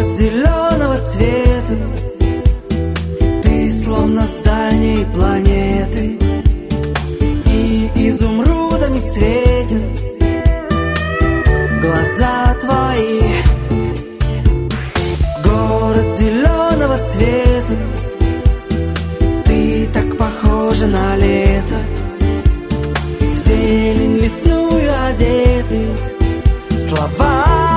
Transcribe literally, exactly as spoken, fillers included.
Город зеленого цвета, ты словно с дальней планеты, и изумрудами светят глаза твои. Город зеленого цвета, ты так похожа на лето, в зелень лесную одеты слова